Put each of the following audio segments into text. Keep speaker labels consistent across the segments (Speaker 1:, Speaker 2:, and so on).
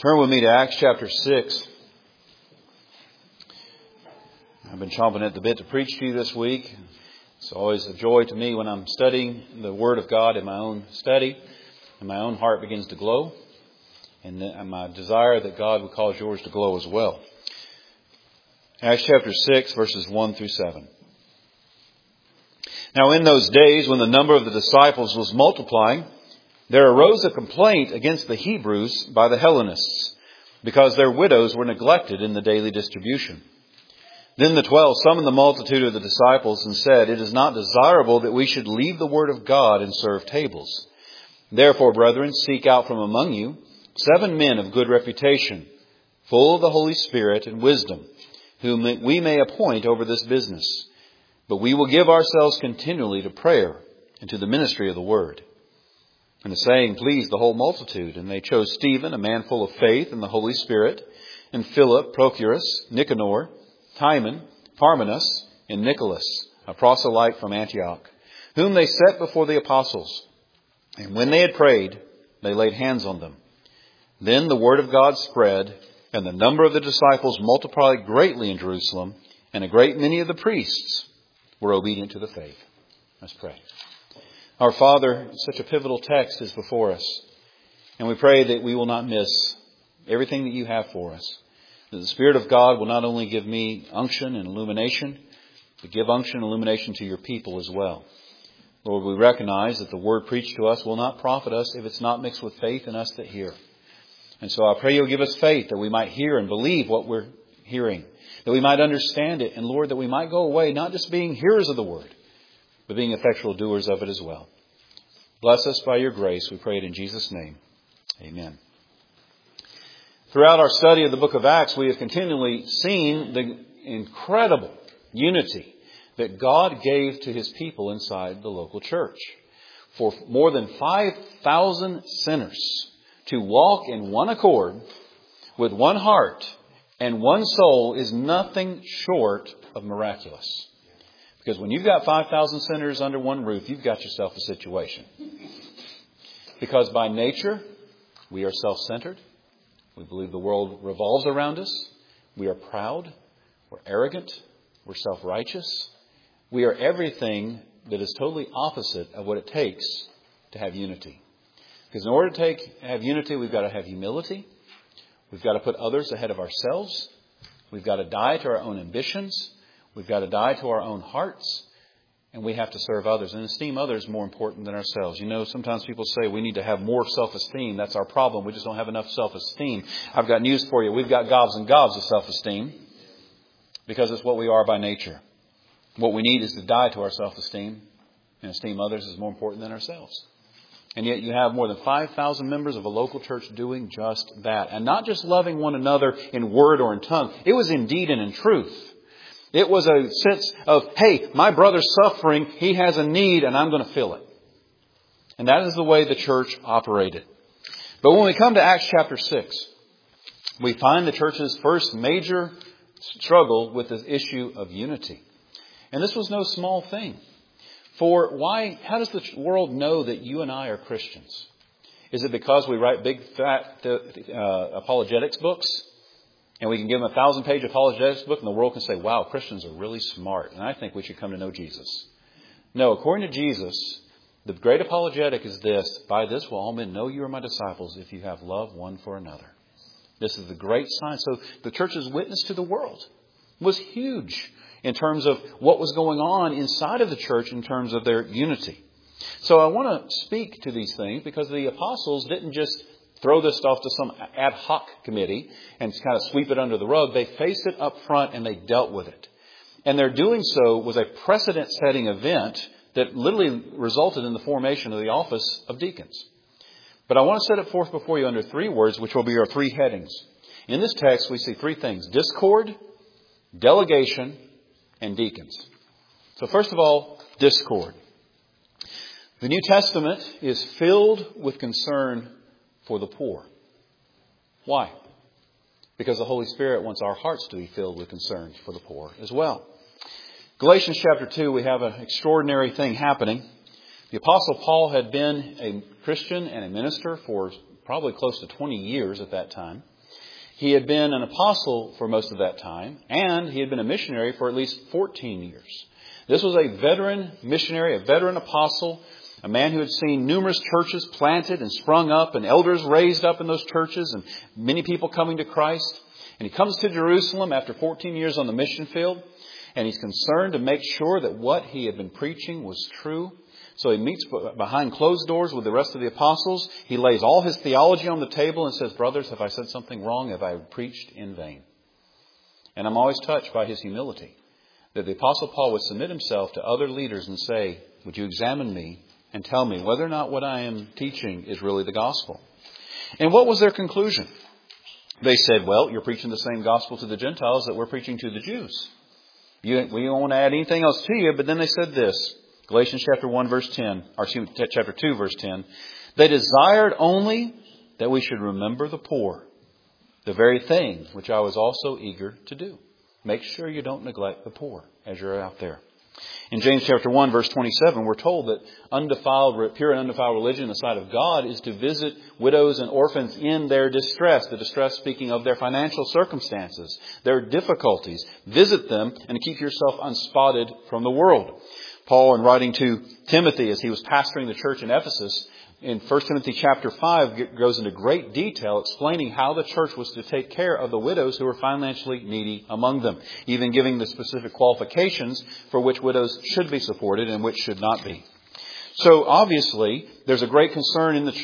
Speaker 1: Turn with me to Acts chapter 6. I've been chomping at the bit to preach to you this week. It's always a joy to me when I'm studying the Word of God in my own study, and my own heart begins to glow. And my desire that God would cause yours to glow as well. Acts chapter 6, verses 1 through 7. Now in those days, when the number of the disciples was multiplying, there arose a complaint against the Hebrews by the Hellenists, because their widows were neglected in the daily distribution. Then the 12 summoned the multitude of the disciples and said, "It is not desirable that we should leave the word of God and serve tables. Therefore, brethren, seek out from among you 7 men of good reputation, full of the Holy Spirit and wisdom, whom we may appoint over this business. But we will give ourselves continually to prayer and to the ministry of the word." And the saying pleased the whole multitude, and they chose Stephen, a man full of faith and the Holy Spirit, and Philip, Prochorus, Nicanor, Timon, Parmenas, and Nicholas, a proselyte from Antioch, whom they set before the apostles. And when they had prayed, they laid hands on them. Then the word of God spread, and the number of the disciples multiplied greatly in Jerusalem, and a great many of the priests were obedient to the faith. Let's pray. Our Father, such a pivotal text is before us, and we pray that we will not miss everything that you have for us. That the Spirit of God will not only give me unction and illumination, but give unction and illumination to your people as well. Lord, we recognize that the word preached to us will not profit us if it's not mixed with faith in us that hear. And so I pray you'll give us faith that we might hear and believe what we're hearing, that we might understand it, and Lord, that we might go away not just being hearers of the word, but being effectual doers of it as well. Bless us by your grace, we pray it in Jesus' name. Amen. Throughout our study of the book of Acts, we have continually seen the incredible unity that God gave to his people inside the local church. For more than 5,000 sinners to walk in one accord, with one heart and one soul, is nothing short of miraculous. Because when you've got 5,000 sinners under one roof, you've got yourself a situation. Because by nature, we are self-centered. We believe the world revolves around us. We are proud. We're arrogant. We're self-righteous. We are everything that is totally opposite of what it takes to have unity. Because in order to have unity, we've got to have humility. We've got to put others ahead of ourselves. We've got to die to our own ambitions. We've got to die to our own hearts, and we have to serve others and esteem others more important than ourselves. You know, sometimes people say we need to have more self-esteem. That's our problem. We just don't have enough self-esteem. I've got news for you. We've got gobs and gobs of self-esteem because it's what we are by nature. What we need is to die to our self-esteem and esteem others as more important than ourselves. And yet you have more than 5,000 members of a local church doing just that. And not just loving one another in word or in tongue. It was in deed and in truth. It was a sense of, hey, my brother's suffering, he has a need, and I'm going to fill it. And that is the way the church operated. But when we come to Acts chapter 6, we find the church's first major struggle with the issue of unity. And this was no small thing. For how does the world know that you and I are Christians? Is it because we write big, fat apologetics books? And we can give them a 1,000-page apologetics book and the world can say, wow, Christians are really smart. And I think we should come to know Jesus. No, according to Jesus, the great apologetic is this: by this will all men know you are my disciples if you have love one for another. This is the great sign. So the church's witness to the world was huge in terms of what was going on inside of the church in terms of their unity. So I want to speak to these things because the apostles didn't just throw this stuff to some ad hoc committee and kind of sweep it under the rug. They faced it up front and they dealt with it. And their doing so was a precedent-setting event that literally resulted in the formation of the office of deacons. But I want to set it forth before you under 3 words, which will be our 3 headings. In this text, we see 3 things: discord, delegation, and deacons. So first of all, discord. The New Testament is filled with concern for the poor. Why? Because the Holy Spirit wants our hearts to be filled with concern for the poor as well. Galatians chapter 2, we have an extraordinary thing happening. The Apostle Paul had been a Christian and a minister for probably close to 20 years at that time. He had been an apostle for most of that time, and he had been a missionary for at least 14 years. This was a veteran missionary, a veteran apostle, a man who had seen numerous churches planted and sprung up and elders raised up in those churches and many people coming to Christ. And he comes to Jerusalem after 14 years on the mission field, and he's concerned to make sure that what he had been preaching was true. So he meets behind closed doors with the rest of the apostles. He lays all his theology on the table and says, brothers, have I said something wrong? Have I preached in vain? And I'm always touched by his humility, that the Apostle Paul would submit himself to other leaders and say, would you examine me and tell me whether or not what I am teaching is really the gospel? And what was their conclusion? They said, well, you're preaching the same gospel to the Gentiles that we're preaching to the Jews. We don't want to add anything else to you. But then they said this, Galatians chapter 1, verse 10, or chapter 2, verse 10. They desired only that we should remember the poor, the very thing which I was also eager to do. Make sure you don't neglect the poor as you're out there. In James chapter 1, verse 27, we're told that pure and undefiled religion in the sight of God is to visit widows and orphans in their distress. The distress speaking of their financial circumstances, their difficulties. Visit them and keep yourself unspotted from the world. Paul, in writing to Timothy as he was pastoring the church in Ephesus, in 1 Timothy chapter 5, goes into great detail explaining how the church was to take care of the widows who were financially needy among them, even giving the specific qualifications for which widows should be supported and which should not be. So obviously, there's a great concern in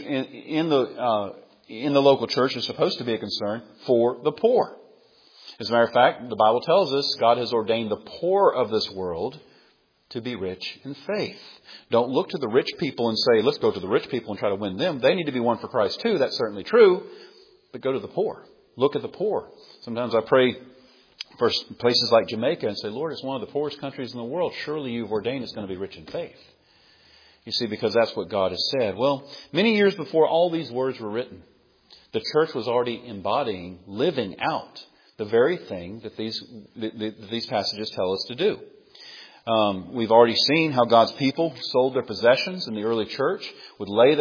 Speaker 1: the local church. There's supposed to be a concern for the poor. As a matter of fact, the Bible tells us God has ordained the poor of this world to be rich in faith. Don't look to the rich people and say, let's go to the rich people and try to win them. They need to be won for Christ too. That's certainly true. But go to the poor. Look at the poor. Sometimes I pray for places like Jamaica and say, Lord, it's one of the poorest countries in the world. Surely you've ordained it's going to be rich in faith. You see, because that's what God has said. Well, many years before all these words were written, the church was already embodying, living out the very thing that these passages tell us to do. We've already seen how God's people sold their possessions in the early church, would lay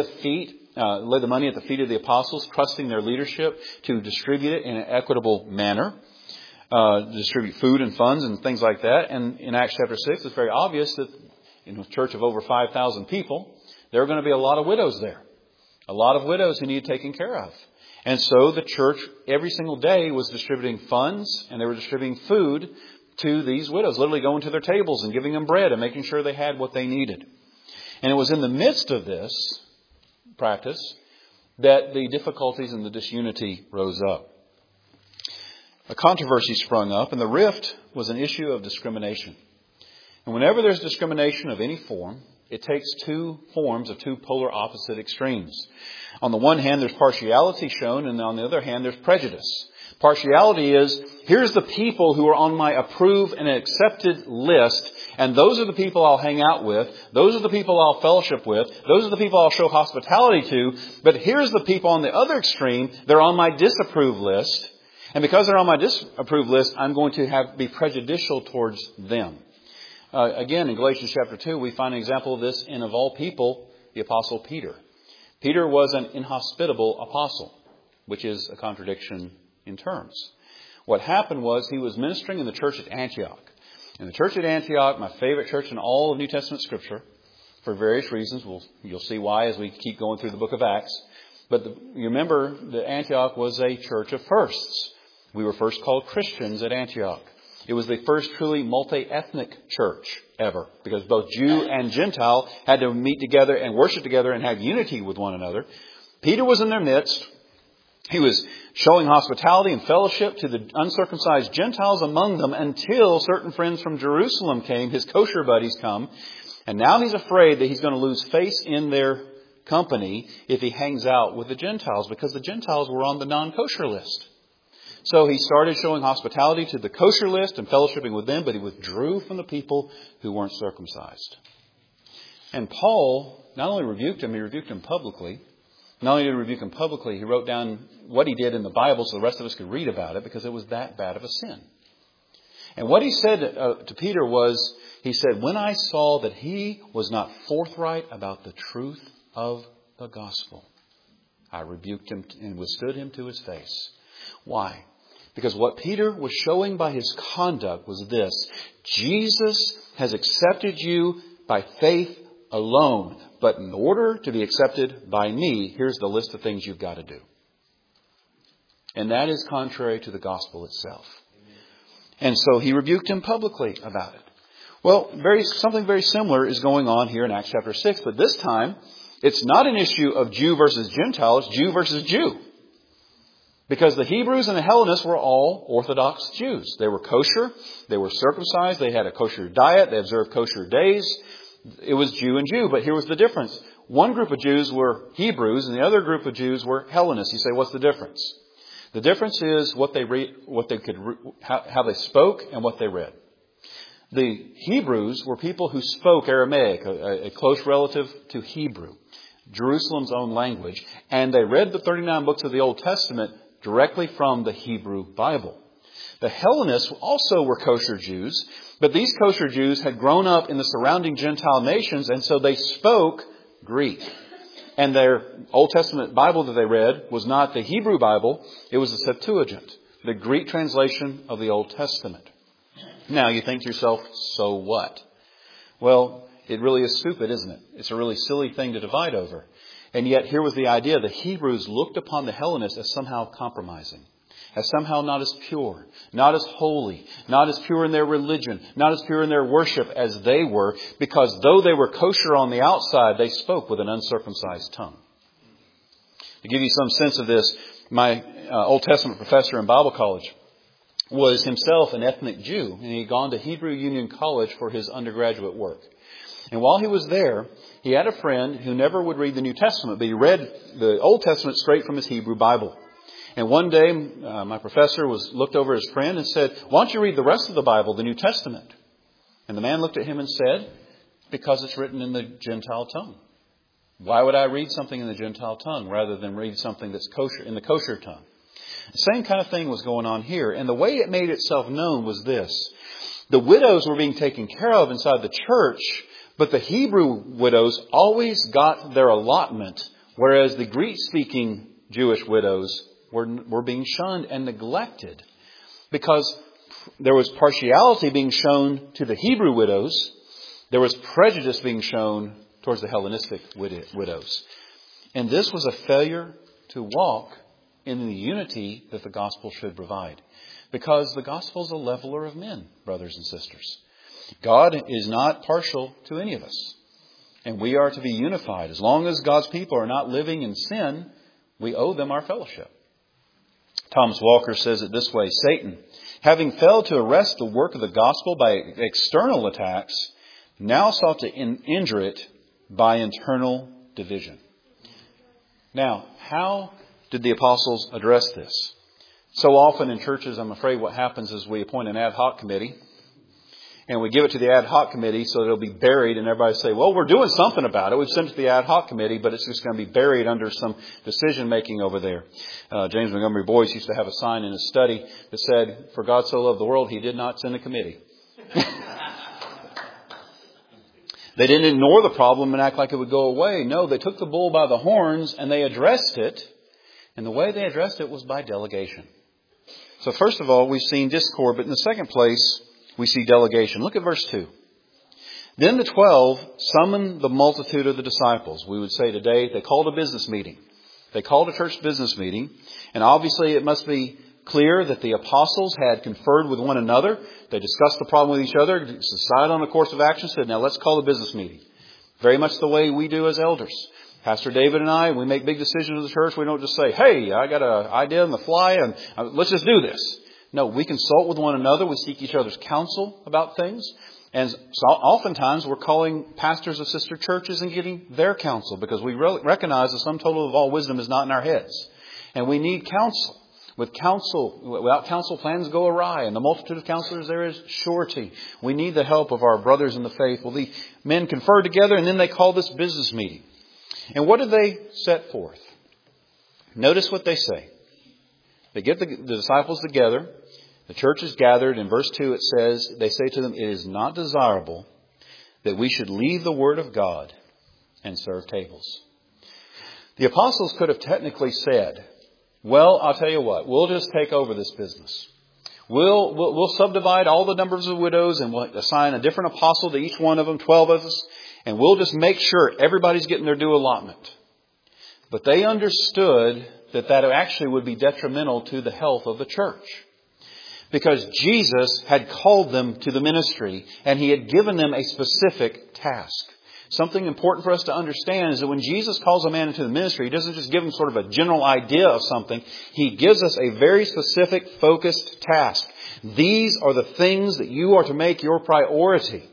Speaker 1: the money at the feet of the apostles, trusting their leadership to distribute it in an equitable manner, distribute food and funds and things like that. And in Acts chapter 6, it's very obvious that in a church of over 5,000 people, there are going to be a lot of widows there, a lot of widows who need taken care of. And so the church every single day was distributing funds and they were distributing food to these widows, literally going to their tables and giving them bread and making sure they had what they needed. And it was in the midst of this practice that the difficulties and the disunity rose up. A controversy sprung up, and the rift was an issue of discrimination. And whenever there's discrimination of any form, it takes two forms of two polar opposite extremes. On the one hand, there's partiality shown, and on the other hand, there's prejudice. Partiality is, here's the people who are on my approved and accepted list, and those are the people I'll hang out with, those are the people I'll fellowship with, those are the people I'll show hospitality to, but here's the people on the other extreme, they're on my disapproved list, and because they're on my disapproved list, I'm going to be prejudicial towards them. Again, in Galatians chapter 2, we find an example of this in, of all people, the Apostle Peter. Peter was an inhospitable apostle, which is a contradiction in terms. What happened was he was ministering in the church at Antioch. And the church at Antioch, my favorite church in all of New Testament Scripture, for various reasons. You'll see why as we keep going through the book of Acts. But you remember that Antioch was a church of firsts. We were first called Christians at Antioch. It was the first truly multi-ethnic church ever, because both Jew and Gentile had to meet together and worship together and have unity with one another. Peter was in their midst. He was showing hospitality and fellowship to the uncircumcised Gentiles among them until certain friends from Jerusalem came, his kosher buddies come. And now he's afraid that he's going to lose face in their company if he hangs out with the Gentiles, because the Gentiles were on the non-kosher list. So he started showing hospitality to the kosher list and fellowshipping with them, but he withdrew from the people who weren't circumcised. And Paul not only rebuked him, he rebuked him publicly. Not only did he rebuke him publicly, he wrote down what he did in the Bible so the rest of us could read about it, because it was that bad of a sin. And what he said to Peter was, he said, when I saw that he was not forthright about the truth of the gospel, I rebuked him and withstood him to his face. Why? Because what Peter was showing by his conduct was this: Jesus has accepted you by faith alone. But in order to be accepted by me, here's the list of things you've got to do. And that is contrary to the gospel itself. And so he rebuked him publicly about it. Well, something very similar is going on here in Acts chapter 6. But this time, it's not an issue of Jew versus Gentile. It's Jew versus Jew. Because the Hebrews and the Hellenists were all Orthodox Jews. They were kosher. They were circumcised. They had a kosher diet. They observed kosher days. It was Jew and Jew. But here was the difference. One group of Jews were Hebrews and the other group of Jews were Hellenists. You say, what's the difference? The difference is what they read, how they spoke and what they read. The Hebrews were people who spoke Aramaic, a close relative to Hebrew, Jerusalem's own language, and they read the 39 books of the Old Testament directly from the Hebrew Bible. The Hellenists also were kosher Jews, but these kosher Jews had grown up in the surrounding Gentile nations, and so they spoke Greek. And their Old Testament Bible that they read was not the Hebrew Bible, it was the Septuagint, the Greek translation of the Old Testament. Now you think to yourself, so what? Well, it really is stupid, isn't it? It's a really silly thing to divide over. And yet here was the idea: the Hebrews looked upon the Hellenists as somehow compromising, as somehow not as pure, not as holy, not as pure in their religion, not as pure in their worship as they were, because though they were kosher on the outside, they spoke with an uncircumcised tongue. To give you some sense of this, my Old Testament professor in Bible college was himself an ethnic Jew, and he'd gone to Hebrew Union College for his undergraduate work. And while he was there, he had a friend who never would read the New Testament, but he read the Old Testament straight from his Hebrew Bible. And one day, my professor looked over his friend and said, "Why don't you read the rest of the Bible, the New Testament?" And the man looked at him and said, "Because it's written in the Gentile tongue. Why would I read something in the Gentile tongue rather than read something that's kosher in the kosher tongue?" The same kind of thing was going on here. And the way it made itself known was this: the widows were being taken care of inside the church, but the Hebrew widows always got their allotment, whereas the Greek-speaking Jewish widows were being shunned and neglected, because there was partiality being shown to the Hebrew widows. There was prejudice being shown towards the Hellenistic widows. And this was a failure to walk in the unity that the gospel should provide, because the gospel is a leveler of men, brothers and sisters. God is not partial to any of us, and we are to be unified. As long as God's people are not living in sin, we owe them our fellowship. Thomas Walker says it this way: Satan, having failed to arrest the work of the gospel by external attacks, now sought to injure it by internal division. Now, how did the apostles address this? So often in churches, I'm afraid what happens is we appoint an ad hoc committee, and we give it to the ad hoc committee so that it'll be buried, and everybody say, well, we're doing something about it. We've sent it to the ad hoc committee, but it's just going to be buried under some decision making over there. James Montgomery Boyce used to have a sign in his study that said, "For God so loved the world, he did not send a committee." They didn't ignore the problem and act like it would go away. No, they took the bull by the horns and they addressed it. And the way they addressed it was by delegation. So first of all, we've seen discord, but in the second place, we see delegation. Look at verse 2. Then the 12 summoned the multitude of the disciples. We would say today they called a business meeting. They called a church business meeting. And obviously it must be clear that the apostles had conferred with one another. They discussed the problem with each other, decided on a course of action, said, now let's call a business meeting. Very much the way we do as elders. Pastor David and I, when we make big decisions in the church, we don't just say, hey, I got an idea on the fly and let's just do this. No, we consult with one another. We seek each other's counsel about things. And so oftentimes we're calling pastors of sister churches and getting their counsel, because we recognize the sum total of all wisdom is not in our heads. And we need counsel. Without counsel, plans go awry. And the multitude of counselors, there is surety. We need the help of our brothers in the faith. Well, the men conferred together and then they called this business meeting. And what did they set forth? Notice what they say. They get the disciples together. The church is gathered. In verse 2 it says, they say to them, it is not desirable that we should leave the word of God and serve tables. The apostles could have technically said, Well, I'll tell you what. We'll just take over this business. We'll subdivide all the numbers of widows and we'll assign a different apostle to each one of them, 12 of us, and we'll just make sure everybody's getting their due allotment. But they understood that actually would be detrimental to the health of the church. Because Jesus had called them to the ministry and He had given them a specific task. Something important for us to understand is that when Jesus calls a man into the ministry, He doesn't just give him sort of a general idea of something. He gives us a very specific, focused task. These are the things that you are to make your priority.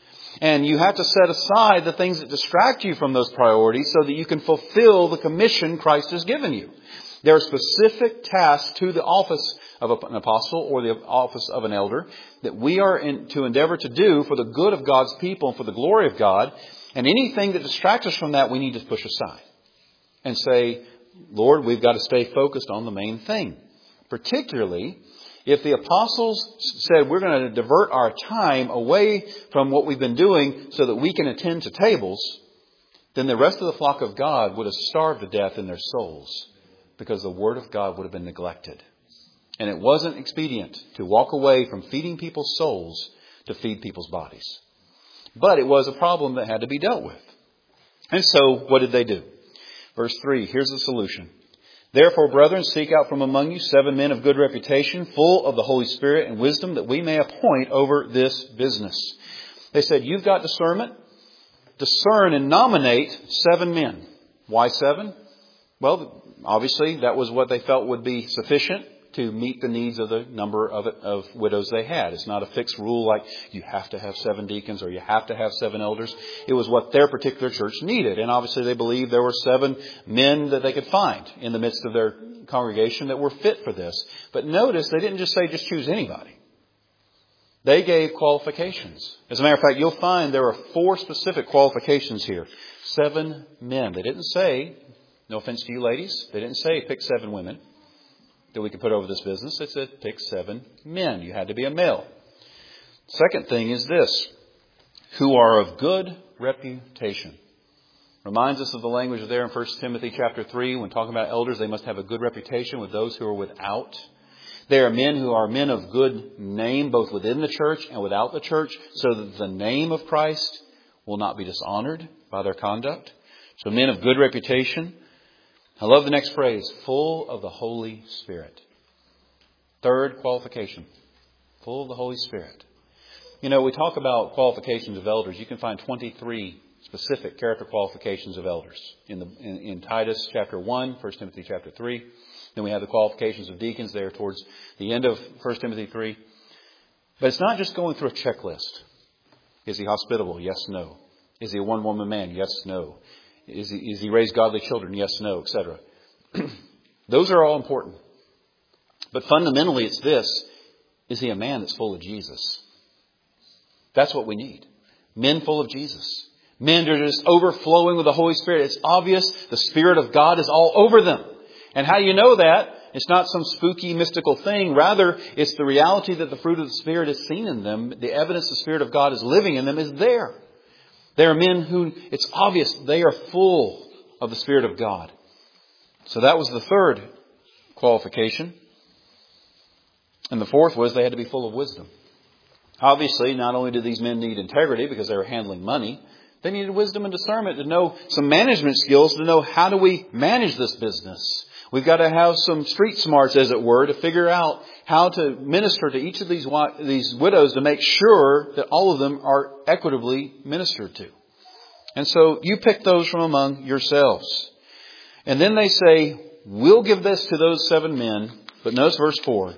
Speaker 1: And you have to set aside the things that distract you from those priorities so that you can fulfill the commission Christ has given you. There are specific tasks to the office of an apostle or the office of an elder that we are to endeavor to do for the good of God's people and for the glory of God. And anything that distracts us from that, we need to push aside and say, Lord, we've got to stay focused on the main thing. Particularly if the apostles said we're going to divert our time away from what we've been doing so that we can attend to tables, then the rest of the flock of God would have starved to death in their souls because the Word of God would have been neglected. And it wasn't expedient to walk away from feeding people's souls to feed people's bodies. But it was a problem that had to be dealt with. And so, what did they do? Verse 3, here's the solution. Therefore, brethren, seek out from among you 7 men of good reputation, full of the Holy Spirit and wisdom, that we may appoint over this business. They said, you've got discernment. Discern and nominate 7 men. Why 7? Well, obviously, that was what they felt would be sufficient to meet the needs of the number of widows they had. It's not a fixed rule like you have to have 7 deacons or you have to have 7 elders. It was what their particular church needed. And obviously they believed there were 7 men that they could find in the midst of their congregation that were fit for this. But notice they didn't just say just choose anybody. They gave qualifications. As a matter of fact, you'll find there are 4 specific qualifications here. 7 men. They didn't say, no offense to you ladies, they didn't say pick 7 women that we could put over this business. It said pick 7 men. You had to be a male. Second thing is this, who are of good reputation. Reminds us of the language there in 1 Timothy chapter 3. When talking about elders, they must have a good reputation with those who are without. They are men who are men of good name, both within the church and without the church, so that the name of Christ will not be dishonored by their conduct. So men of good reputation. I love the next phrase, full of the Holy Spirit. Third qualification, full of the Holy Spirit. You know, we talk about qualifications of elders. You can find 23 specific character qualifications of elders in Titus chapter 1, 1 Timothy chapter 3. Then we have the qualifications of deacons there towards the end of 1 Timothy 3. But it's not just going through a checklist. Is he hospitable? Yes, no. Is he a one-woman man? Yes, no. Is he raised godly children? Yes, no, etc. Those are all important. But fundamentally it's this. Is he a man that's full of Jesus? That's what we need. Men full of Jesus. Men that are just overflowing with the Holy Spirit. It's obvious the Spirit of God is all over them. And how do you know that? It's not some spooky, mystical thing. Rather, it's the reality that the fruit of the Spirit is seen in them. The evidence the Spirit of God is living in them is there. They are men who, it's obvious, they are full of the Spirit of God. So that was the third qualification. And the fourth was they had to be full of wisdom. Obviously, not only did these men need integrity because they were handling money, they needed wisdom and discernment to know some management skills to know how do we manage this business. We've got to have some street smarts, as it were, to figure out how to minister to each of these widows to make sure that all of them are equitably ministered to. And so you pick those from among yourselves. And then they say, we'll give this to those 7 men. But notice verse 4.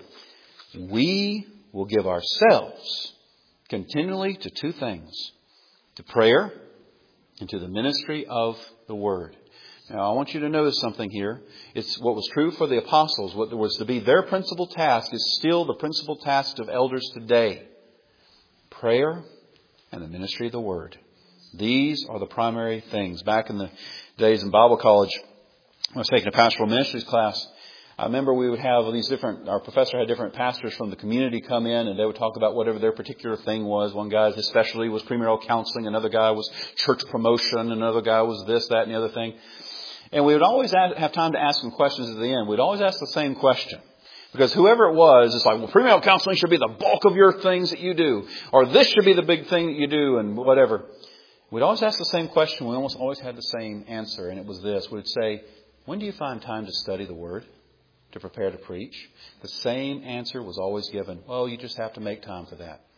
Speaker 1: We will give ourselves continually to 2 things. To prayer and to the ministry of the Word. Now, I want you to notice something here. It's what was true for the apostles. What was to be their principal task is still the principal task of elders today. Prayer and the ministry of the Word. These are the primary things. Back in the days in Bible college, I was taking a pastoral ministries class. I remember we would have our professor had different pastors from the community come in and they would talk about whatever their particular thing was. One guy's his specialty was premarital counseling. Another guy was church promotion. Another guy was this, that, and the other thing. And we would always have time to ask some questions at the end. We'd always ask the same question. Because whoever it was, it's like, well, premarital counseling should be the bulk of your things that you do. Or this should be the big thing that you do and whatever. We'd always ask the same question. We almost always had the same answer. And it was this. We'd say, when do you find time to study the Word? To prepare to preach? The same answer was always given. Well, you just have to make time for that.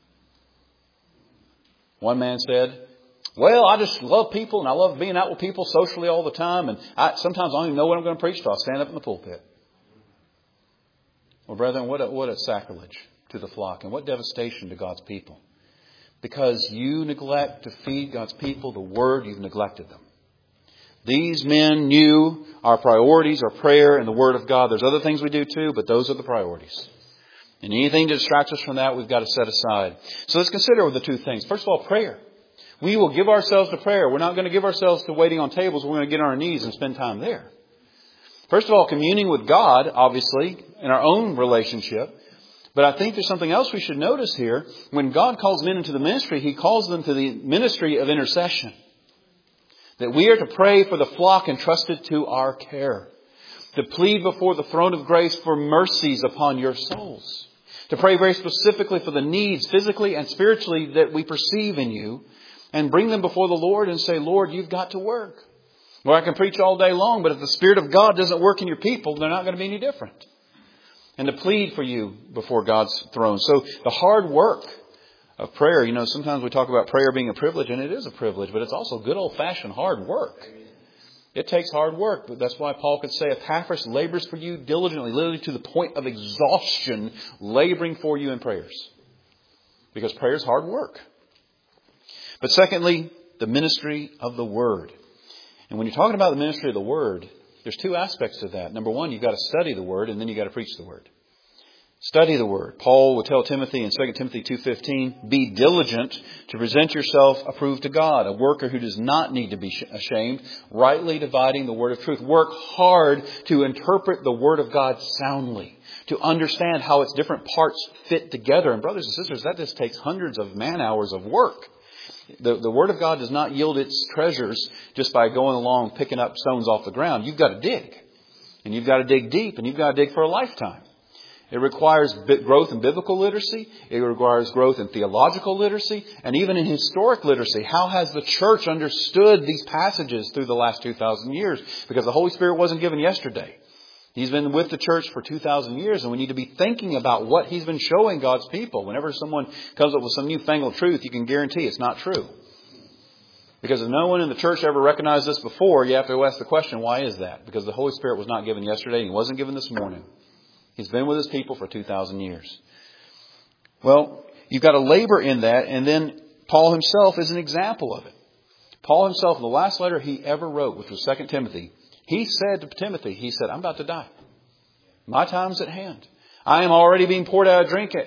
Speaker 1: One man said, well, I just love people and I love being out with people socially all the time. And sometimes I don't even know what I'm going to preach till I stand up in the pulpit. Well, brethren, what a sacrilege to the flock and what devastation to God's people. Because you neglect to feed God's people the Word, you've neglected them. These men knew our priorities are prayer and the Word of God. There's other things we do too, but those are the priorities. And anything that distracts us from that, we've got to set aside. So let's consider the two things. First of all, prayer. We will give ourselves to prayer. We're not going to give ourselves to waiting on tables. We're going to get on our knees and spend time there. First of all, communing with God, obviously, in our own relationship. But I think there's something else we should notice here. When God calls men into the ministry, He calls them to the ministry of intercession. That we are to pray for the flock entrusted to our care. To plead before the throne of grace for mercies upon your souls. To pray very specifically for the needs, physically and spiritually, that we perceive in you. And bring them before the Lord and say, Lord, you've got to work. Well, I can preach all day long, but if the Spirit of God doesn't work in your people, they're not going to be any different. And to plead for you before God's throne. So the hard work of prayer, sometimes we talk about prayer being a privilege, and it is a privilege, but it's also good old-fashioned hard work. It takes hard work, but that's why Paul could say, Epaphras labors for you diligently, literally to the point of exhaustion, laboring for you in prayers. Because prayer is hard work. But secondly, the ministry of the Word. And when you're talking about the ministry of the Word, there's two aspects to that. Number one, you've got to study the Word, and then you've got to preach the Word. Study the Word. Paul would tell Timothy in 2 Timothy 2:15, be diligent to present yourself approved to God, a worker who does not need to be ashamed, rightly dividing the Word of truth. Work hard to interpret the Word of God soundly, to understand how its different parts fit together. And brothers and sisters, that just takes hundreds of man-hours of work. The Word of God does not yield its treasures just by going along picking up stones off the ground. You've got to dig. And you've got to dig deep. And you've got to dig for a lifetime. It requires growth in biblical literacy. It requires growth in theological literacy. And even in historic literacy. How has the church understood these passages through the last 2,000 years? Because the Holy Spirit wasn't given yesterday. He's been with the church for 2,000 years, and we need to be thinking about what He's been showing God's people. Whenever someone comes up with some newfangled truth, you can guarantee it's not true. Because if no one in the church ever recognized this before, you have to ask the question, why is that? Because the Holy Spirit was not given yesterday, and He wasn't given this morning. He's been with His people for 2,000 years. Well, you've got to labor in that, and then Paul himself is an example of it. Paul himself, in the last letter he ever wrote, which was 2 Timothy, he said to Timothy, he said, I'm about to die. My time's at hand. I am already being poured out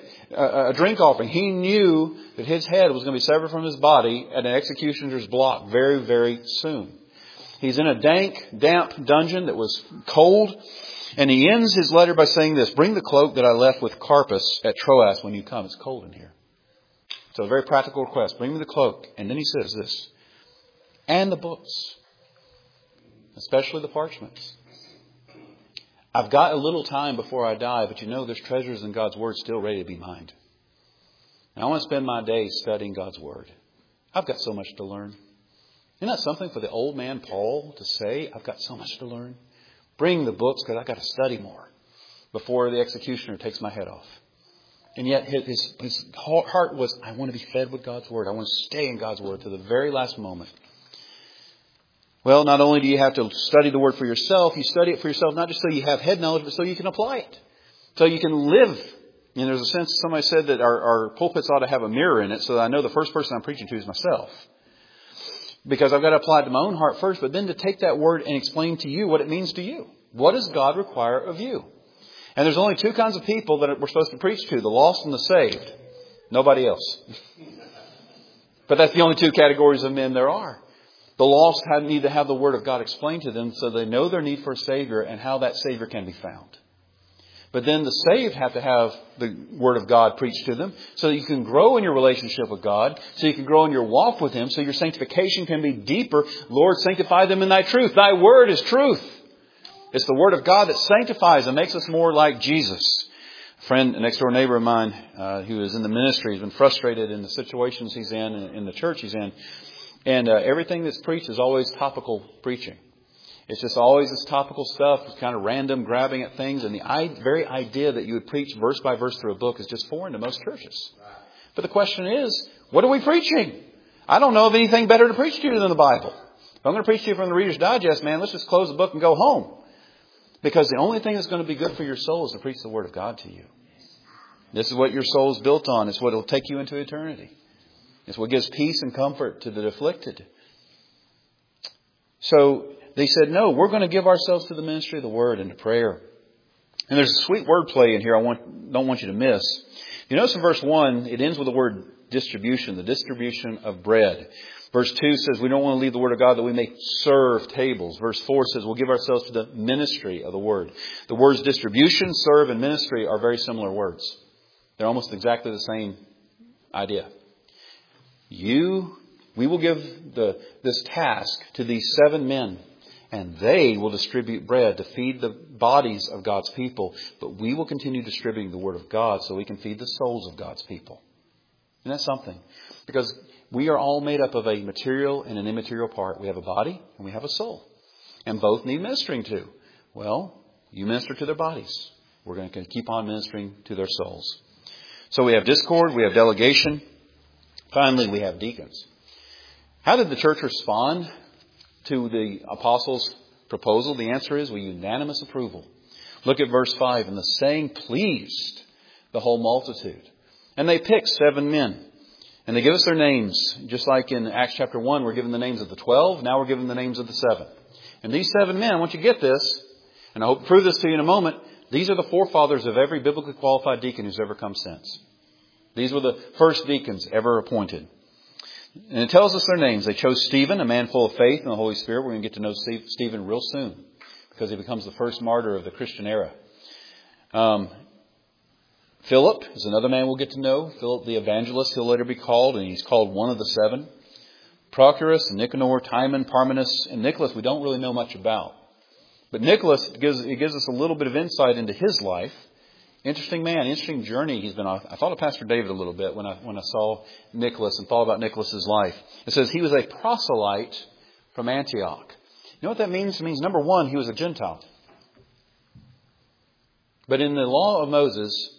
Speaker 1: a drink offering. He knew that his head was going to be severed from his body at an executioner's block very, very soon. He's in a dank, damp dungeon that was cold. And he ends his letter by saying this, bring the cloak that I left with Carpus at Troas when you come. It's cold in here. So a very practical request. Bring me the cloak. And then he says this, and the books. Especially the parchments. I've got a little time before I die, but there's treasures in God's Word still ready to be mined. And I want to spend my days studying God's Word. I've got so much to learn. Isn't that something for the old man Paul to say? I've got so much to learn. Bring the books because I've got to study more before the executioner takes my head off. And yet his heart was, I want to be fed with God's Word. I want to stay in God's Word to the very last moment. Well, not only do you have to study the Word for yourself, you study it for yourself not just so you have head knowledge, but so you can apply it. So you can live. And there's a sense, somebody said that our pulpits ought to have a mirror in it so that I know the first person I'm preaching to is myself. Because I've got to apply it to my own heart first, but then to take that Word and explain to you what it means to you. What does God require of you? And there's only two kinds of people that we're supposed to preach to, the lost and the saved. Nobody else. But that's the only two categories of men there are. The lost need to have the Word of God explained to them so they know their need for a Savior and how that Savior can be found. But then the saved have to have the Word of God preached to them so that you can grow in your relationship with God, so you can grow in your walk with Him, so your sanctification can be deeper. Lord, sanctify them in Thy truth. Thy Word is truth. It's the Word of God that sanctifies and makes us more like Jesus. A friend, a next door neighbor of mine, who is in the ministry, has been frustrated in the situations he's in the church he's in. And everything that's preached is always topical preaching. It's just always this topical stuff. It's kind of random grabbing at things. And the very idea that you would preach verse by verse through a book is just foreign to most churches. But the question is, what are we preaching? I don't know of anything better to preach to you than the Bible. If I'm going to preach to you from the Reader's Digest, man, let's just close the book and go home. Because the only thing that's going to be good for your soul is to preach the Word of God to you. This is what your soul is built on. It's what will take you into eternity. It's what gives peace and comfort to the afflicted. So they said, no, we're going to give ourselves to the ministry of the Word and to prayer. And there's a sweet wordplay in here I don't want you to miss. You notice in verse 1, it ends with the word distribution, the distribution of bread. Verse 2 says we don't want to leave the Word of God that we may serve tables. Verse 4 says we'll give ourselves to the ministry of the Word. The words distribution, serve, and ministry are very similar words. They're almost exactly the same idea. We will give this task to these 7 men, and they will distribute bread to feed the bodies of God's people. But we will continue distributing the Word of God so we can feed the souls of God's people. Isn't that something? Because we are all made up of a material and an immaterial part. We have a body and we have a soul. And both need ministering to. Well, you minister to their bodies. We're going to keep on ministering to their souls. So we have discord, we have delegation. Finally, we have deacons. How did the church respond to the apostles' proposal? The answer is with unanimous approval. Look at verse 5. And the saying pleased the whole multitude. And they picked 7 men. And they give us their names. Just like in Acts chapter 1, we're given the names of the 12. Now we're given the names of the 7. And these 7 men, I want you to get this, and I hope to prove this to you in a moment. These are the forefathers of every biblically qualified deacon who's ever come since. These were the first deacons ever appointed. And it tells us their names. They chose Stephen, a man full of faith and the Holy Spirit. We're going to get to know Stephen real soon because he becomes the first martyr of the Christian era. Philip is another man we'll get to know. Philip the evangelist, he'll later be called, and he's called one of the 7. Prochorus, Nicanor, Timon, Parmenas, and Nicholas we don't really know much about. But Nicholas gives us a little bit of insight into his life. Interesting man, interesting journey he's been on. I thought of Pastor David a little bit when I saw Nicholas and thought about Nicholas's life. It says he was a proselyte from Antioch. You know what that means? It means, number 1, he was a Gentile. But in the law of Moses,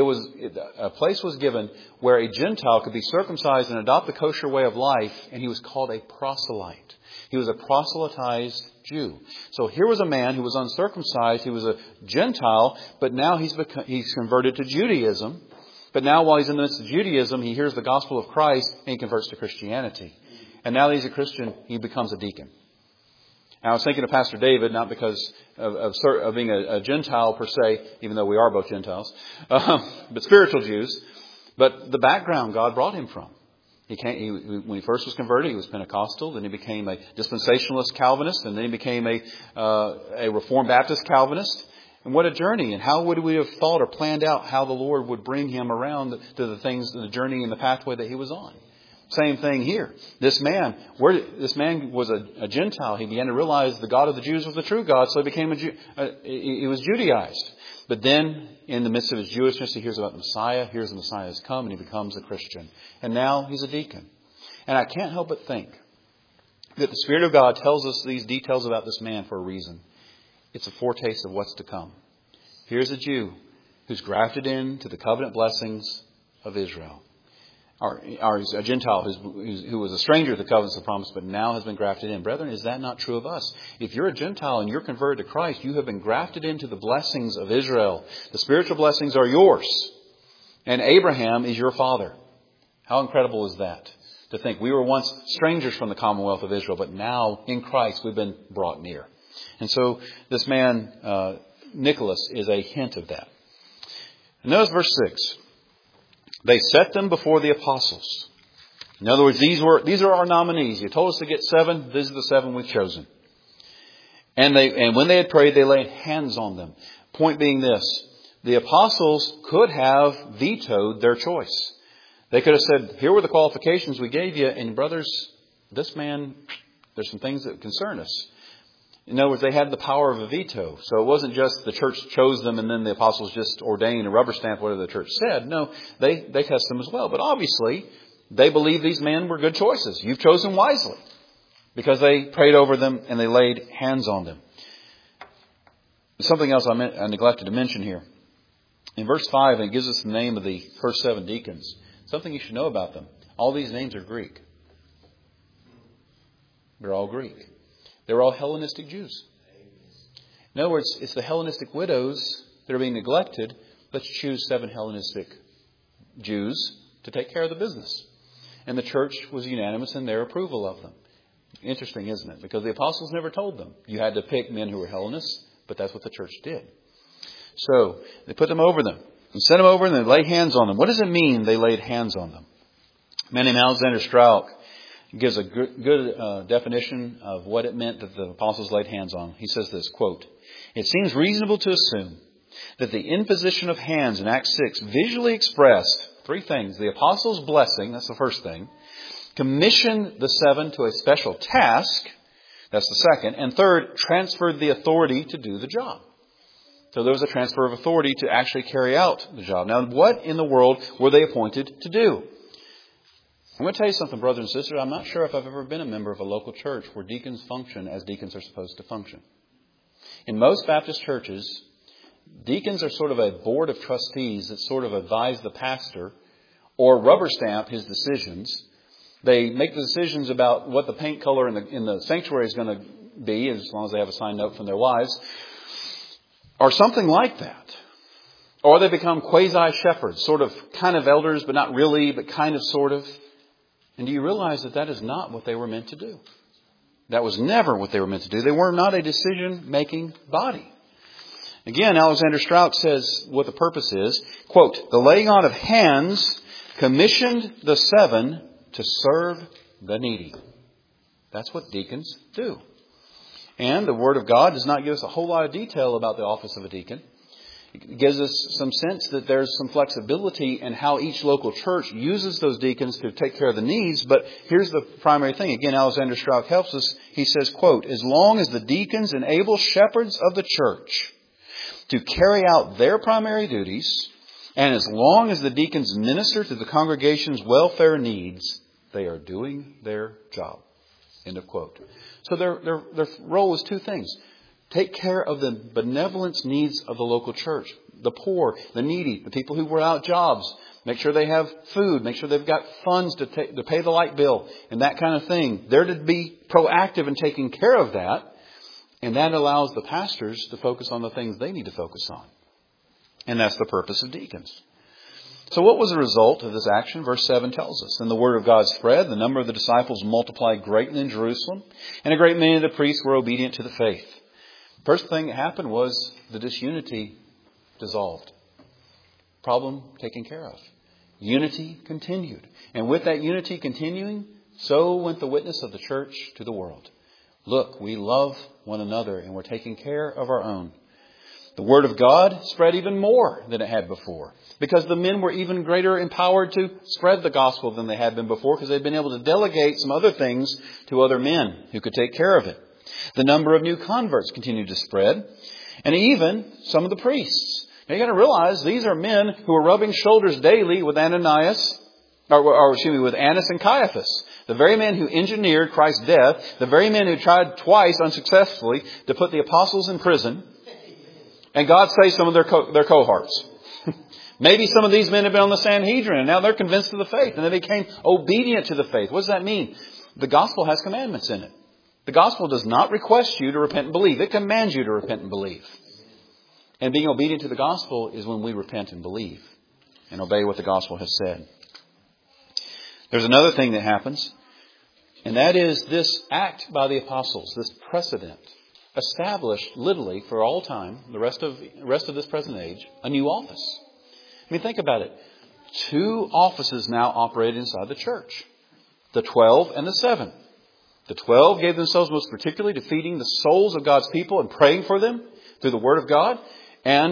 Speaker 1: a place was given where a Gentile could be circumcised and adopt the kosher way of life, and he was called a proselyte. He was a proselytized Jew. So here was a man who was uncircumcised. He was a Gentile, but now he's converted to Judaism. But now while he's in the midst of Judaism, he hears the gospel of Christ and he converts to Christianity. And now that he's a Christian, he becomes a deacon. And I was thinking of Pastor David, not because of being a Gentile per se, even though we are both Gentiles, but spiritual Jews. But the background God brought him from. When he first was converted, he was Pentecostal. Then he became a dispensationalist Calvinist. And then he became a Reformed Baptist Calvinist. And what a journey. And how would we have thought or planned out how the Lord would bring him around to the journey and the pathway that he was on? Same thing here. This man was a Gentile. He began to realize the God of the Jews was the true God. So he became he was Judaized. But then, in the midst of his Jewishness, he hears about the Messiah, hears the Messiah has come, and he becomes a Christian. And now he's a deacon. And I can't help but think that the Spirit of God tells us these details about this man for a reason. It's a foretaste of what's to come. Here's a Jew who's grafted into the covenant blessings of Israel. Or a Gentile who was a stranger to the covenants of promise, but now has been grafted in. Brethren, is that not true of us? If you're a Gentile and you're converted to Christ, you have been grafted into the blessings of Israel. The spiritual blessings are yours. And Abraham is your father. How incredible is that? To think we were once strangers from the commonwealth of Israel, but now in Christ we've been brought near. And so this man, Nicholas, is a hint of that. And notice verse 6. They set them before the apostles. In other words, these are our nominees. You told us to get 7. These are the 7 we've chosen. And when they had prayed, they laid hands on them. Point being this. The apostles could have vetoed their choice. They could have said, here were the qualifications we gave you, and brothers, this man, there's some things that concern us. In other words, they had the power of a veto. So it wasn't just the church chose them and then the apostles just ordained and rubber stamped whatever the church said. No, they test them as well. But obviously, they believed these men were good choices. You've chosen wisely. Because they prayed over them and they laid hands on them. Something else I neglected to mention here. In verse 5, it gives us the name of the first 7 deacons. Something you should know about them. All these names are Greek. They're all Greek. They're all Hellenistic Jews. In other words, it's the Hellenistic widows that are being neglected. Let's choose 7 Hellenistic Jews to take care of the business. And the church was unanimous in their approval of them. Interesting, isn't it? Because the apostles never told them you had to pick men who were Hellenists, but that's what the church did. So they put them over them and sent them over and they laid hands on them. What does it mean they laid hands on them? A man named Alexander Strauch gives a good definition of what it meant that the apostles laid hands on. He says this, quote, "It seems reasonable to assume that the imposition of hands in Acts 6 visually expressed 3 things. The apostles' blessing, that's the first thing. Commissioned the 7 to a special task, that's the second. And third, transferred the authority to do the job." So there was a transfer of authority to actually carry out the job. Now, what in the world were they appointed to do? I'm going to tell you something, brothers and sisters. I'm not sure if I've ever been a member of a local church where deacons function as deacons are supposed to function. In most Baptist churches, deacons are sort of a board of trustees that sort of advise the pastor or rubber stamp his decisions. They make the decisions about what the paint color in the sanctuary is going to be, as long as they have a signed note from their wives, or something like that. Or they become quasi-shepherds, sort of kind of elders, but not really, but kind of sort of. And do you realize that that is not what they were meant to do? That was never what they were meant to do. They were not a decision-making body. Again, Alexander Strauch says what the purpose is. Quote, "The laying on of hands commissioned the 7 to serve the needy." That's what deacons do. And the Word of God does not give us a whole lot of detail about the office of a deacon. It gives us some sense that there's some flexibility in how each local church uses those deacons to take care of the needs. But here's the primary thing. Again, Alexander Strauch helps us. He says, quote, "As long as the deacons enable shepherds of the church to carry out their primary duties, and as long as the deacons minister to the congregation's welfare needs, they are doing their job." End of quote. So their role is 2 things. Take care of the benevolence needs of the local church. The poor, the needy, the people who were out jobs. Make sure they have food. Make sure they've got funds to pay the light bill and that kind of thing. They're to be proactive in taking care of that. And that allows the pastors to focus on the things they need to focus on. And that's the purpose of deacons. So what was the result of this action? Verse 7 tells us. "And the word of God spread. The number of the disciples multiplied greatly in Jerusalem. And a great many of the priests were obedient to the faith." First thing that happened was the disunity dissolved. Problem taken care of. Unity continued. And with that unity continuing, so went the witness of the church to the world. Look, we love one another and we're taking care of our own. The Word of God spread even more than it had before, because the men were even greater empowered to spread the gospel than they had been before, because they'd been able to delegate some other things to other men who could take care of it. The number of new converts continued to spread, and even some of the priests. Now you got to realize these are men who are rubbing shoulders daily with with Annas and Caiaphas. The very men who engineered Christ's death, the very men who tried twice unsuccessfully to put the apostles in prison, and God saved some of their cohorts. Maybe some of these men have been on the Sanhedrin and now they're convinced of the faith and they became obedient to the faith. What does that mean? The gospel has commandments in it. The gospel does not request you to repent and believe. It commands you to repent and believe. And being obedient to the gospel is when we repent and believe and obey what the gospel has said. There's another thing that happens, and that is this act by the apostles, this precedent, established literally for all time, the rest of this present age, a new office. I mean, think about it. 2 offices now operate inside the church. The 12 and the 7. The 12 gave themselves most particularly to feeding the souls of God's people and praying for them through the Word of God. And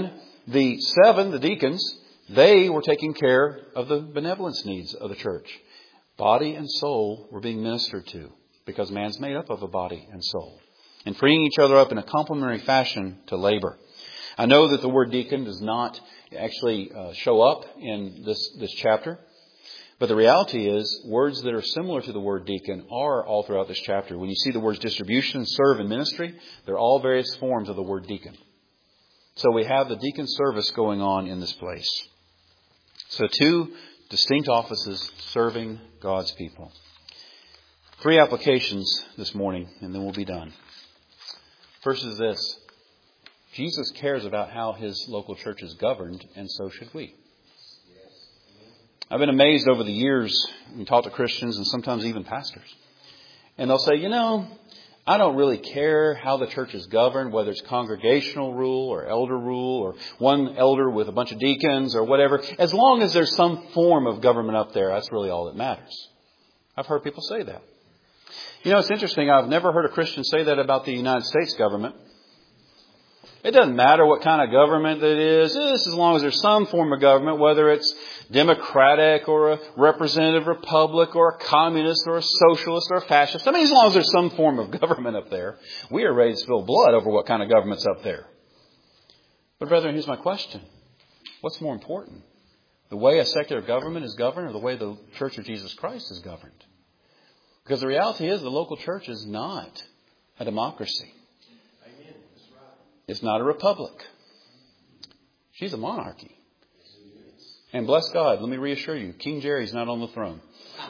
Speaker 1: The 7, the deacons, they were taking care of the benevolence needs of the church. Body and soul were being ministered to because man's made up of a body and soul. And freeing each other up in a complementary fashion to labor. I know that the word deacon does not actually show up in this chapter. But the reality is, words that are similar to the word deacon are all throughout this chapter. When you see the words distribution, serve, and ministry, they're all various forms of the word deacon. So we have the deacon service going on in this place. So 2 distinct offices serving God's people. 3 applications this morning, and then we'll be done. First is this. Jesus cares about how His local church is governed, and so should we. I've been amazed over the years and talked to Christians and sometimes even pastors. And they'll say, I don't really care how the church is governed, whether it's congregational rule or elder rule or one elder with a bunch of deacons or whatever. As long as there's some form of government up there, that's really all that matters. I've heard people say that. It's interesting. I've never heard a Christian say that about the United States government. It doesn't matter what kind of government it is, just as long as there's some form of government, whether it's democratic or a representative republic or a communist or a socialist or a fascist. As long as there's some form of government up there, we are ready to spill blood over what kind of government's up there. But brethren, here's my question. What's more important? The way a secular government is governed or the way the Church of Jesus Christ is governed? Because the reality is the local church is not a democracy. It's not a republic. She's a monarchy. And bless God, let me reassure you, King Jerry's not on the throne.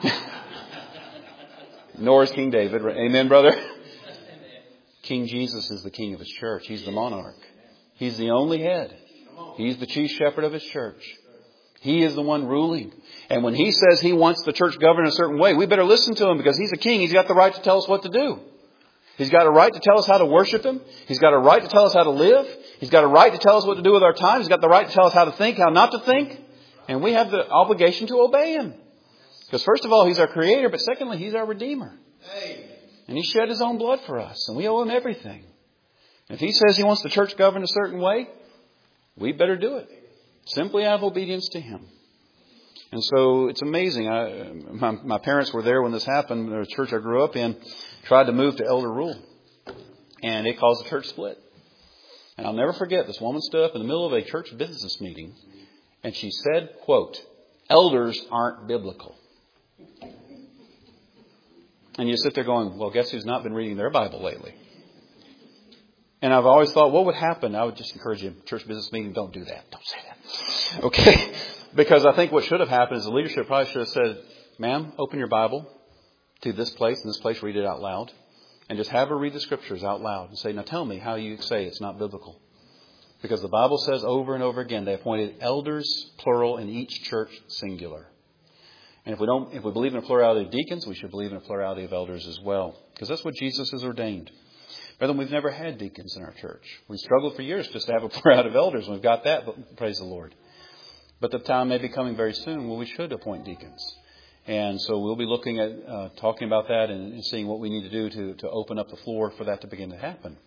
Speaker 1: Nor is King David. Amen, brother? King Jesus is the king of His church. He's the monarch. He's the only head. He's the chief shepherd of His church. He is the one ruling. And when He says He wants the church governed a certain way, we better listen to Him because He's a king. He's got the right to tell us what to do. He's got a right to tell us how to worship Him. He's got a right to tell us how to live. He's got a right to tell us what to do with our time. He's got the right to tell us how to think, how not to think. And we have the obligation to obey Him. Because first of all, He's our Creator, but secondly, He's our Redeemer. And He shed His own blood for us, and we owe Him everything. And if He says He wants the church governed a certain way, we better do it. Simply out of obedience to Him. And so it's amazing. My parents were there when this happened. The church I grew up in tried to move to elder rule. And it caused a church split. And I'll never forget, this woman stood up in the middle of a church business meeting. And she said, quote, "Elders aren't biblical." And you sit there going, well, guess who's not been reading their Bible lately? And I've always thought, what would happen? I would just encourage you, church business meeting, don't do that. Don't say that. Okay? Because I think what should have happened is the leadership probably should have said, "Ma'am, open your Bible to this place, and this place read it out loud. And just have her read the scriptures out loud and say, now tell me how you say it's not biblical." Because the Bible says over and over again, they appointed elders, plural, in each church, singular. And if we believe in a plurality of deacons, we should believe in a plurality of elders as well. Because that's what Jesus has ordained. Brethren, we've never had deacons in our church. We struggled for years just to have a plurality of elders. And we've got that, but praise the Lord. But the time may be coming very soon where we should appoint deacons. And so we'll be looking at talking about that and seeing what we need to do to open up the floor for that to begin to happen.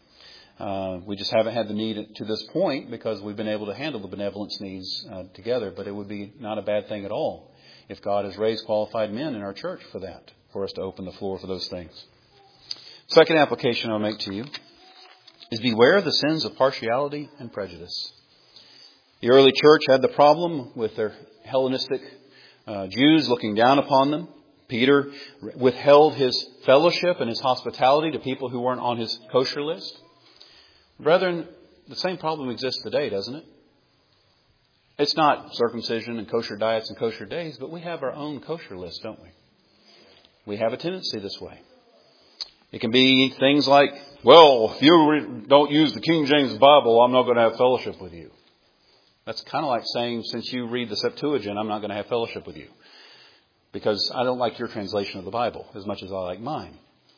Speaker 1: We just haven't had the need to this point because we've been able to handle the benevolence needs together. But it would be not a bad thing at all if God has raised qualified men in our church for that, for us to open the floor for those things. Second application I'll make to you is beware of the sins of partiality and prejudice. The early church had the problem with their Hellenistic Jews looking down upon them. Peter withheld his fellowship and his hospitality to people who weren't on his kosher list. Brethren, the same problem exists today, doesn't it? It's not circumcision and kosher diets and kosher days, but we have our own kosher list, don't we? We have a tendency this way. It can be things like, well, if you don't use the King James Bible, I'm not going to have fellowship with you. That's kind of like saying, since you read the Septuagint, I'm not going to have fellowship with you. Because I don't like your translation of the Bible as much as I like mine.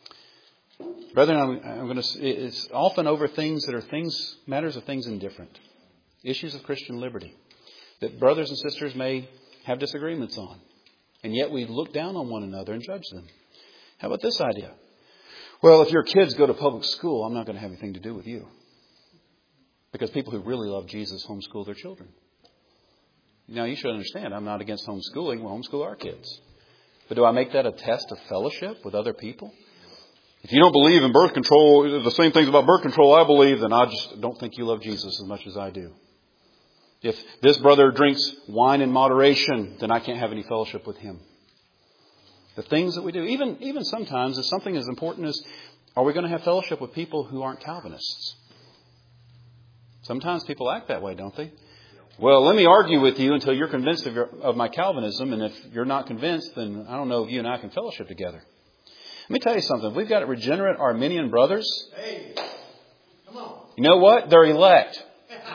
Speaker 1: Brethren, it's often over things that are matters of things indifferent. Issues of Christian liberty. That brothers and sisters may have disagreements on. And yet we look down on one another and judge them. How about this idea? Well, if your kids go to public school, I'm not going to have anything to do with you. Because people who really love Jesus homeschool their children. Now, you should understand, I'm not against homeschooling. We'll homeschool our kids. But do I make that a test of fellowship with other people? If you don't believe in birth control, the same things about birth control I believe, then I just don't think you love Jesus as much as I do. If this brother drinks wine in moderation, then I can't have any fellowship with him. The things that we do, even sometimes, is something as important as, are we going to have fellowship with people who aren't Calvinists? Sometimes people act that way, don't they? Well, let me argue with you until you're convinced of my Calvinism, and if you're not convinced, then I don't know if you and I can fellowship together. Let me tell you something. If we've got regenerate Arminian brothers,
Speaker 2: hey, come on.
Speaker 1: You know what? They're elect.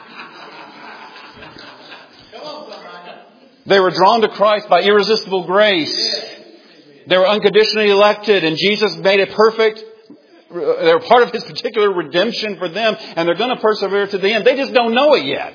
Speaker 2: Come on, somebody.
Speaker 1: They were drawn to Christ by irresistible grace. They were unconditionally elected, and Jesus made it perfect. They're part of His particular redemption for them, and they're going to persevere to the end. They just don't know it yet.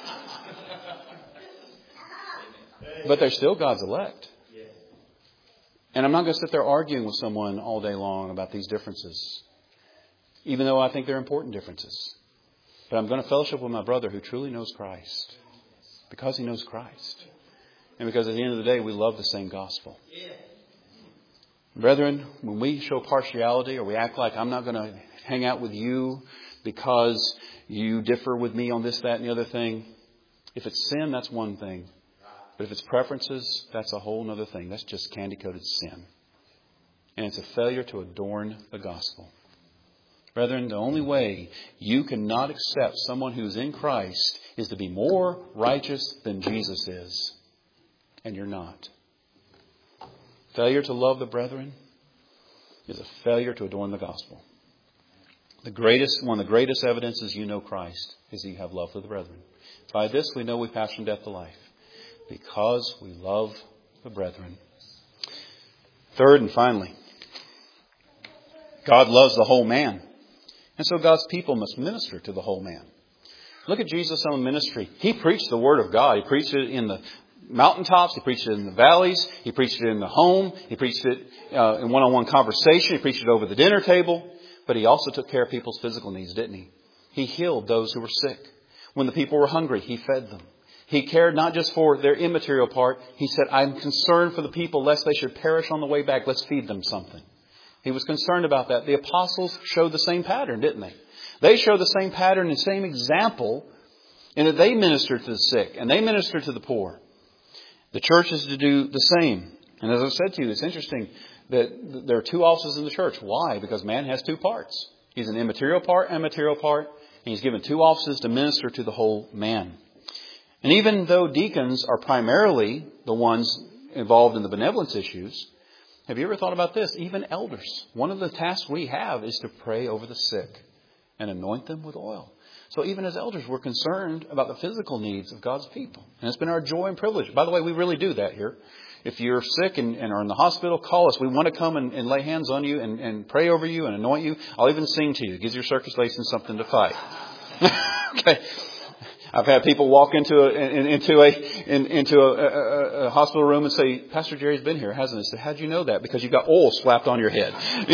Speaker 1: But they're still God's elect. And I'm not going to sit there arguing with someone all day long about these differences, even though I think they're important differences. But I'm going to fellowship with my brother who truly knows Christ, because he knows Christ. And because at the end of the day, we love the same gospel. Brethren, when we show partiality or we act like I'm not going to hang out with you because you differ with me on this, that, and the other thing, if it's sin, that's one thing. But if it's preferences, that's a whole other thing. That's just candy-coated sin. And it's a failure to adorn the gospel. Brethren, the only way you cannot accept someone who's in Christ is to be more righteous than Jesus is. And you're not. Failure to love the brethren is a failure to adorn the gospel. One of the greatest evidences you know Christ is that you have love for the brethren. By this we know we pass from death to life, because we love the brethren. Third and finally, God loves the whole man. And so God's people must minister to the whole man. Look at Jesus' own ministry. He preached the Word of God. He preached it in the mountaintops. He preached it in the valleys. He preached it in the home. He preached it in one-on-one conversation. He preached it over the dinner table. But He also took care of people's physical needs, didn't He? He healed those who were sick. When the people were hungry, He fed them. He cared not just for their immaterial part. He said, I'm concerned for the people lest they should perish on the way back. Let's feed them something. He was concerned about that. The apostles showed the same pattern, didn't they? They showed the same pattern and same example in that they ministered to the sick and they ministered to the poor. The church is to do the same. And as I said to you, it's interesting that there are two offices in the church. Why? Because man has two parts. He's an immaterial part and a material part. And he's given two offices to minister to the whole man. And even though deacons are primarily the ones involved in the benevolence issues, have you ever thought about this? Even elders. One of the tasks we have is to pray over the sick and anoint them with oil. So even as elders, we're concerned about the physical needs of God's people. And it's been our joy and privilege. By the way, we really do that here. If you're sick and are in the hospital, call us. We want to come and lay hands on you and pray over you and anoint you. I'll even sing to you. It gives your circulation something to fight. Okay. I've had people walk into a hospital room and say, Pastor Jerry's been here, hasn't he? I said, how'd you know that? Because you've got oil slapped on your head.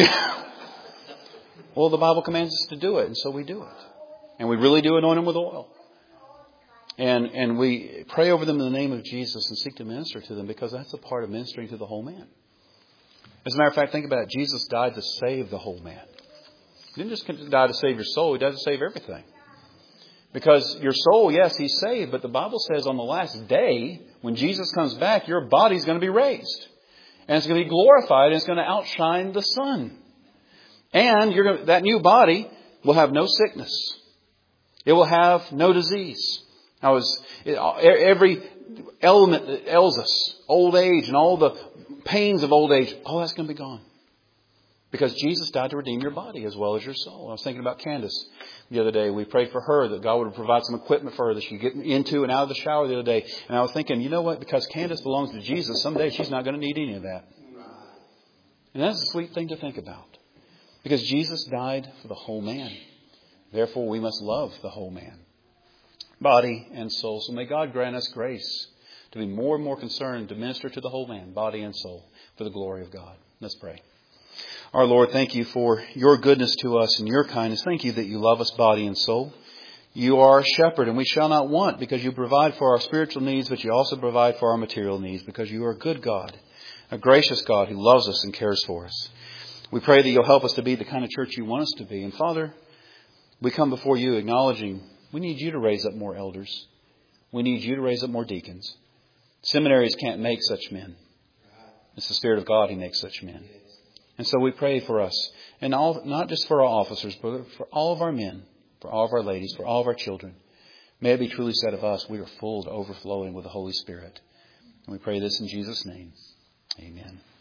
Speaker 1: Well, the Bible commands us to do it, and so we do it. And we really do anoint them with oil. And we pray over them in the name of Jesus and seek to minister to them, because that's a part of ministering to the whole man. As a matter of fact, think about it. Jesus died to save the whole man. He didn't just die to save your soul. He died to save everything. Because your soul, yes, He's saved. But the Bible says on the last day, when Jesus comes back, your body's going to be raised. And it's going to be glorified. And it's going to outshine the sun. And that new body will have no sickness. It will have no disease. Every element that ails us, old age and all the pains of old age, all that's going to be gone. Because Jesus died to redeem your body as well as your soul. I was thinking about Candace the other day. We prayed for her that God would provide some equipment for her that she could get into and out of the shower the other day. And I was thinking, you know what? Because Candace belongs to Jesus, someday she's not going to need any of that. And that's a sweet thing to think about. Because Jesus died for the whole man. Therefore, we must love the whole man, body and soul. So may God grant us grace to be more and more concerned to minister to the whole man, body and soul, for the glory of God. Let's pray. Our Lord, thank You for Your goodness to us and Your kindness. Thank You that You love us body and soul. You are a shepherd, and we shall not want, because you provide for our spiritual needs, but you also provide for our material needs, because you are a good God, a gracious God who loves us and cares for us. We pray that you'll help us to be the kind of church you want us to be. And Father, we come before you acknowledging we need you to raise up more elders. We need you to raise up more deacons. Seminaries can't make such men. It's the Spirit of God who makes such men. And so we pray for us, and not just for our officers, but for all of our men, for all of our ladies, for all of our children. May it be truly said of us, we are full to overflowing with the Holy Spirit. And we pray this in Jesus' name. Amen.